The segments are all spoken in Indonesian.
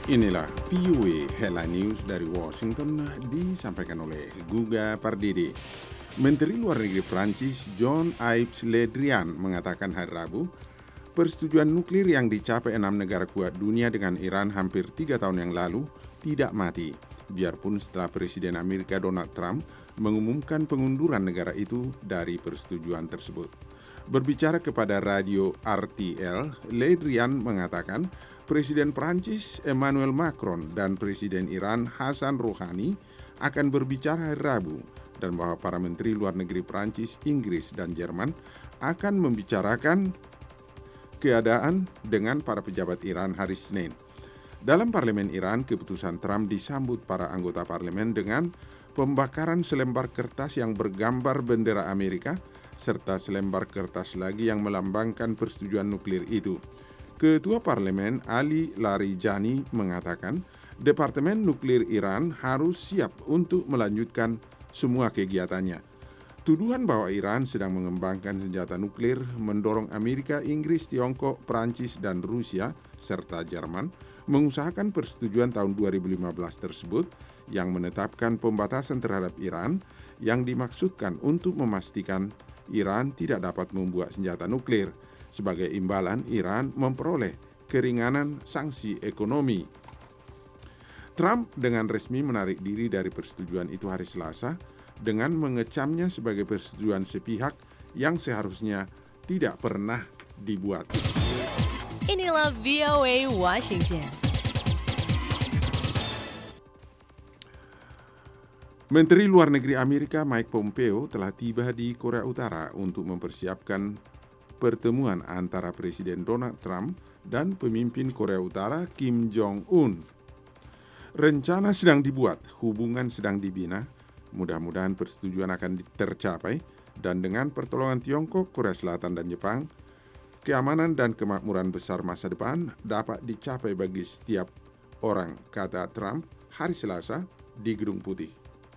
Inilah VOA Headline News dari Washington disampaikan oleh Guga Pardidi. Menteri Luar Negeri Prancis Jean-Yves Le Drian mengatakan hari Rabu, persetujuan nuklir yang dicapai 6 negara kuat dunia dengan Iran hampir 3 tahun yang lalu tidak mati, biarpun setelah Presiden Amerika Donald Trump mengumumkan pengunduran negara itu dari persetujuan tersebut. Berbicara kepada radio RTL, Le Drian mengatakan Presiden Prancis Emmanuel Macron dan Presiden Iran Hassan Rouhani akan berbicara hari Rabu dan bahwa para menteri luar negeri Prancis, Inggris, dan Jerman akan membicarakan keadaan dengan para pejabat Iran hari Senin. Dalam parlemen Iran, keputusan Trump disambut para anggota parlemen dengan pembakaran selembar kertas yang bergambar bendera Amerika serta selembar kertas lagi yang melambangkan persetujuan nuklir itu. Ketua Parlemen Ali Larijani mengatakan Departemen Nuklir Iran harus siap untuk melanjutkan semua kegiatannya. Tuduhan bahwa Iran sedang mengembangkan senjata nuklir mendorong Amerika, Inggris, Tiongkok, Prancis, dan Rusia, serta Jerman mengusahakan persetujuan tahun 2015 tersebut yang menetapkan pembatasan terhadap Iran yang dimaksudkan untuk memastikan Iran tidak dapat membuat senjata nuklir. Sebagai imbalan, Iran memperoleh keringanan sanksi ekonomi. Trump dengan resmi menarik diri dari persetujuan itu hari Selasa dengan mengecamnya sebagai persetujuan sepihak yang seharusnya tidak pernah dibuat. Inilah VOA Washington. Menteri Luar Negeri Amerika Mike Pompeo telah tiba di Korea Utara untuk mempersiapkan pertemuan antara Presiden Donald Trump dan pemimpin Korea Utara Kim Jong-un. Rencana sedang dibuat, hubungan sedang dibina, mudah-mudahan persetujuan akan tercapai, dan dengan pertolongan Tiongkok, Korea Selatan, dan Jepang, keamanan dan kemakmuran besar masa depan dapat dicapai bagi setiap orang, kata Trump hari Selasa di Gedung Putih.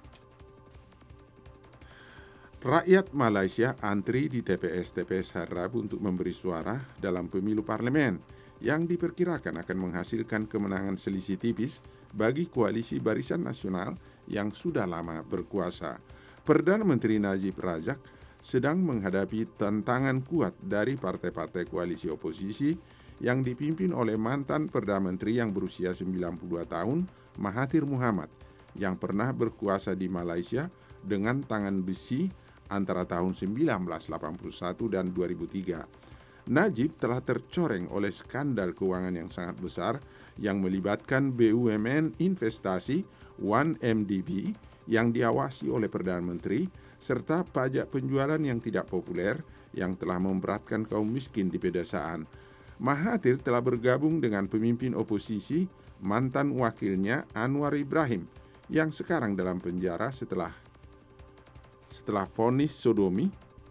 Rakyat Malaysia antri di TPS-TPS hari Rabu untuk memberi suara dalam pemilu parlemen yang diperkirakan akan menghasilkan kemenangan selisih tipis bagi koalisi Barisan Nasional yang sudah lama berkuasa. Perdana Menteri Najib Razak sedang menghadapi tantangan kuat dari partai-partai koalisi oposisi yang dipimpin oleh mantan Perdana Menteri yang berusia 92 tahun, Mahathir Mohamad, yang pernah berkuasa di Malaysia dengan tangan besi antara tahun 1981 dan 2003. Najib telah tercoreng oleh skandal keuangan yang sangat besar yang melibatkan BUMN investasi 1MDB yang diawasi oleh Perdana Menteri serta pajak penjualan yang tidak populer yang telah memberatkan kaum miskin di pedesaan. Mahathir telah bergabung dengan pemimpin oposisi mantan wakilnya Anwar Ibrahim yang sekarang dalam penjara setelah vonis sodomi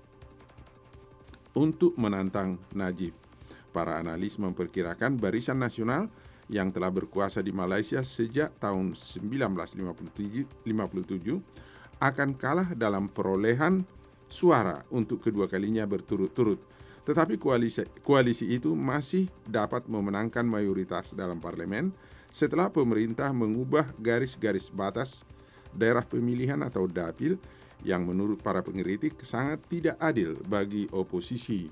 untuk menantang Najib. Para analis memperkirakan Barisan Nasional yang telah berkuasa di Malaysia sejak tahun 1957 akan kalah dalam perolehan suara untuk kedua kalinya berturut-turut. Tetapi koalisi itu masih dapat memenangkan mayoritas dalam parlemen setelah pemerintah mengubah garis-garis batas daerah pemilihan atau dapil yang menurut para pengkritik sangat tidak adil bagi oposisi.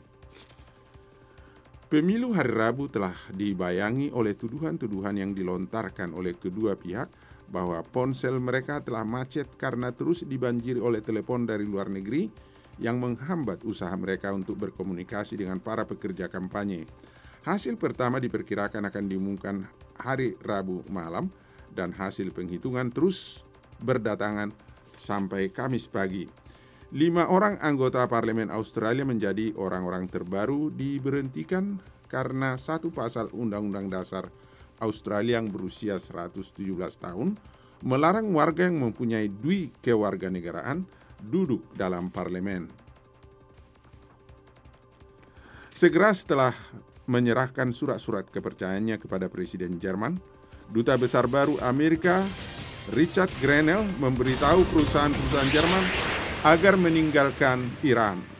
Pemilu hari Rabu telah dibayangi oleh tuduhan-tuduhan yang dilontarkan oleh kedua pihak bahwa ponsel mereka telah macet karena terus dibanjiri oleh telepon dari luar negeri yang menghambat usaha mereka untuk berkomunikasi dengan para pekerja kampanye. Hasil pertama diperkirakan akan diumumkan hari Rabu malam dan hasil penghitungan terus berdatangan sampai Kamis pagi. 5 orang anggota parlemen Australia menjadi orang-orang terbaru diberhentikan karena satu pasal Undang-Undang Dasar Australia yang berusia 117 tahun melarang warga yang mempunyai dui kewarganegaraan duduk dalam parlemen. Segera setelah menyerahkan surat-surat kepercayaannya kepada Presiden Jerman, Duta Besar baru Amerika Richard Grenell memberitahu perusahaan-perusahaan Jerman agar meninggalkan Iran.